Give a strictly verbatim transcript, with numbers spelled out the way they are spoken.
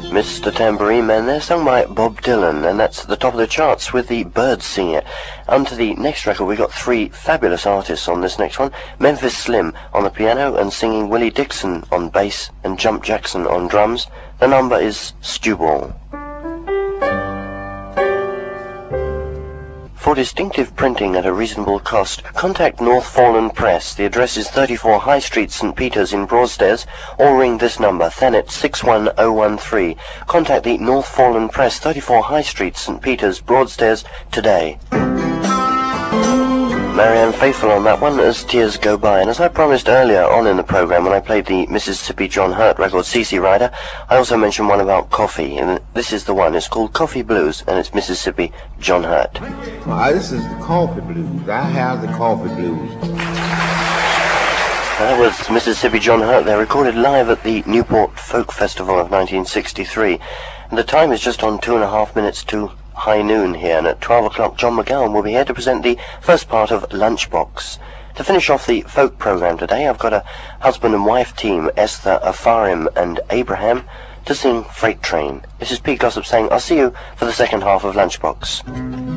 Mister Tambourine Man there, sung by Bob Dylan, and that's at the top of the charts with the Birds Singer. On to the next record, we got three fabulous artists on this next one. Memphis Slim on the piano and singing, Willie Dixon on bass and Jump Jackson on drums. The number is Stew Ball. For distinctive printing at a reasonable cost, contact North Foreland Press. The address is thirty-four High Street, St Peters in Broadstairs, or ring this number, Thanet six one zero one three. Contact the North Foreland Press, thirty-four High Street, St Peters, Broadstairs, today. Marianne Faithfull on that one, As Tears Go By. And as I promised earlier on in the programme when I played the Mississippi John Hurt record, C C Rider, I also mentioned one about coffee, and this is the one. It's called Coffee Blues, and it's Mississippi John Hurt. Well, this is the Coffee Blues. I have the Coffee Blues. That was Mississippi John Hurt there, recorded live at the Newport Folk Festival of nineteen sixty-three. And the time is just on two and a half minutes to high noon here, and at twelve o'clock John McGowan will be here to present the first part of Lunchbox. To finish off the folk programme today, I've got a husband and wife team, Esther, Afarim and Abraham, to sing Freight Train. This is Pete Gossip saying I'll see you for the second half of Lunchbox.